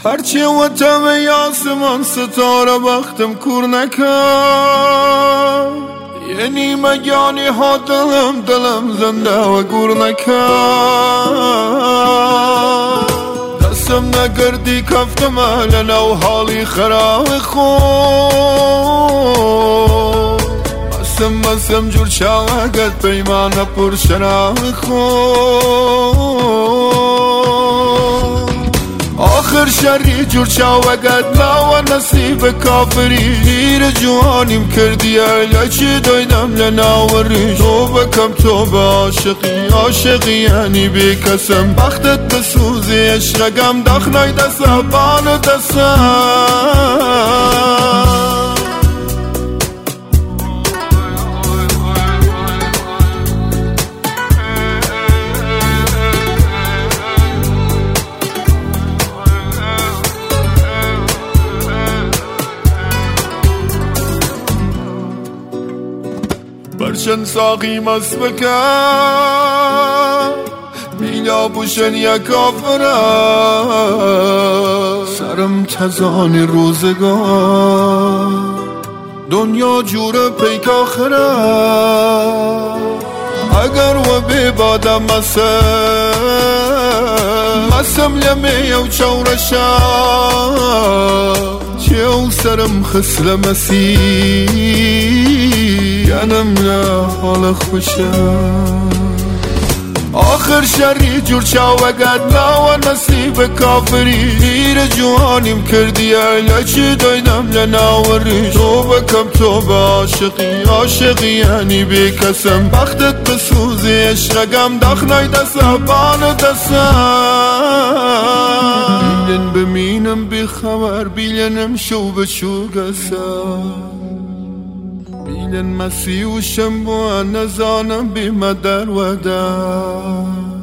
هرچی و تمه آسمان ستاره بختم کور نکرد، یعنی مگانی ها دلم زنده و گور نکرد. دستم نگردی کفتم لنا و حالی خراب خود، مسم جور شاگت پیمان پر شراب خود. آخر شری جور شاوگت ما و نصیب کافری، دیر جوانیم کردی لچی دویدم لناوری. تو بکم تو به عاشقی یعنی بی کسم، بختت بسوزی عشقگم دخنای دسته بان دسته. برشن ساقی مست بکن، بیلا بوشن یا کافره. سرم تزانی روزگار، دنیا جور پیک آخره. اگر و ببادم مسم لمی او چورشا، چه او سرم خسل مسیح جانم نه حال خوشم. آخر شری جور چاوگت ما و نصیب کافری، دیر جوانیم کردی لچی دویدم لناوری. تو بکم تو به عاشقی یعنی بی کسم، بختت بسوزی عشقگم دخنای دسته بان دسته. بیلن بمینم بی خبر، بیلنم شو بشو گسم، بیلن مسیح و شنبو نزانم بی مدر و در.